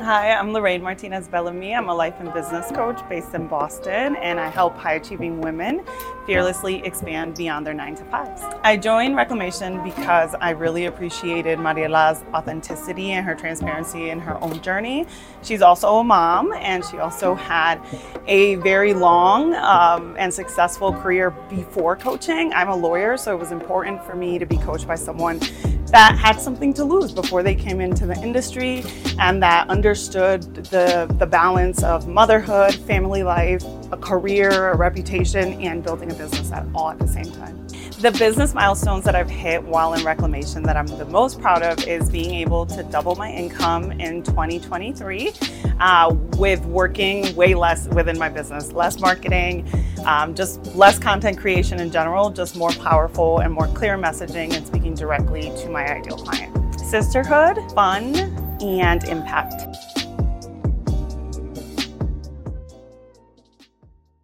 Hi, I'm Lorraine Martinez Bellamy. I'm a life and business coach based in Boston, and I help high-achieving women fearlessly expand beyond their 9-to-5s. I joined Reclamation because I really appreciated Mariela's authenticity and her transparency in her own journey. She's also a mom, and she also had a very long and successful career before coaching. I'm a lawyer, so it was important for me to be coached by someone that had something to lose before they came into the industry and that understood the balance of motherhood, family life, a career, a reputation, and building a business all at the same time. The business milestones that I've hit while in Reclamation that I'm the most proud of is being able to double my income in 2023 with working way less within my business, less marketing, just less content creation in general, just more powerful and more clear messaging and speaking directly to my ideal client. Sisterhood, fun, and impact.